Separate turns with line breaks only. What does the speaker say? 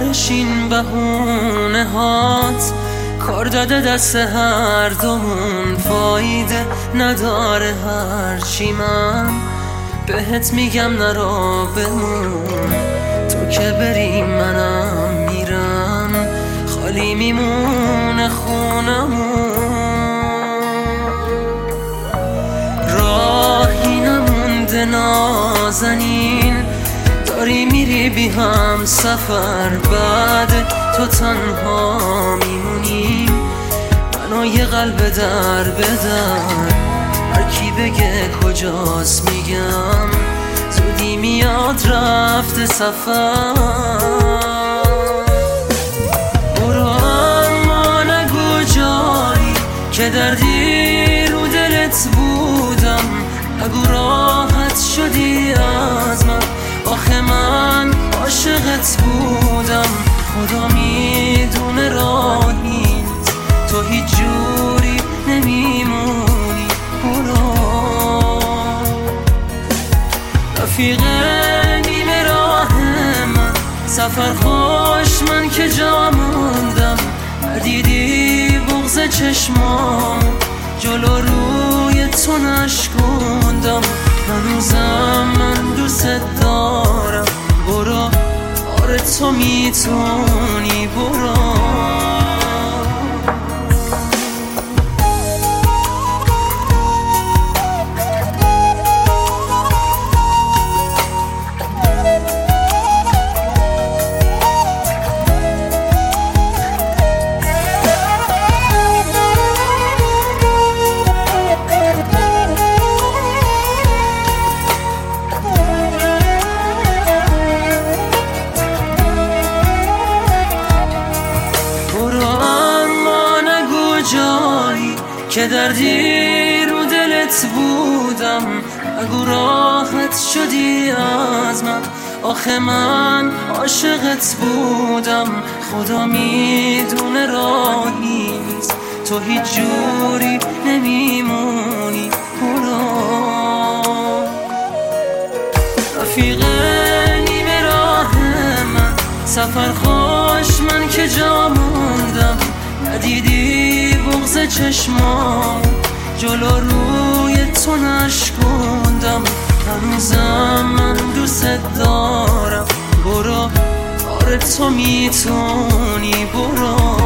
آخرش این بهونه هات کار داده دست هر دومون، فایده نداره هرچی من بهت میگم نرو بمون. تو که بری منم میرم، خالی میمونه خونمون، راهی نمونده نازنین، داری میری بی هم سفر، بعد تو تنها میمونیم، منو یه قلب در بدر، هر کی بگه کجاست میگم زودی میاد رفته سفر. برو اما نگو جایی که دردی رو دلت بودم، نگو راحت شدی از من، آخه من عاشقت بودم، خدا میدونه راه نیست، تو هیچ جوری نمیمونی. برو رفیق نیمه راه من، سفر خوش من که جا موندم، ندیدی بغض چشمام، جلو روی تو نشکوندم، هنوزم من دوست دارم. برو آره تو میتونی، برو جایی که دردی رو دلت بودم، اگه راحت شدی از من، آخه من عاشقت بودم، خدا میدونه راه نیست، تو هیچ جوری نمیمونی. برو رفیق نیمه راه من، سفر خوش من که جا موندم، ندیدی بغض چشمام، جلو روی تو نشکوندم، هنوزم من دوست دارم. برو آره تو میتونی، برو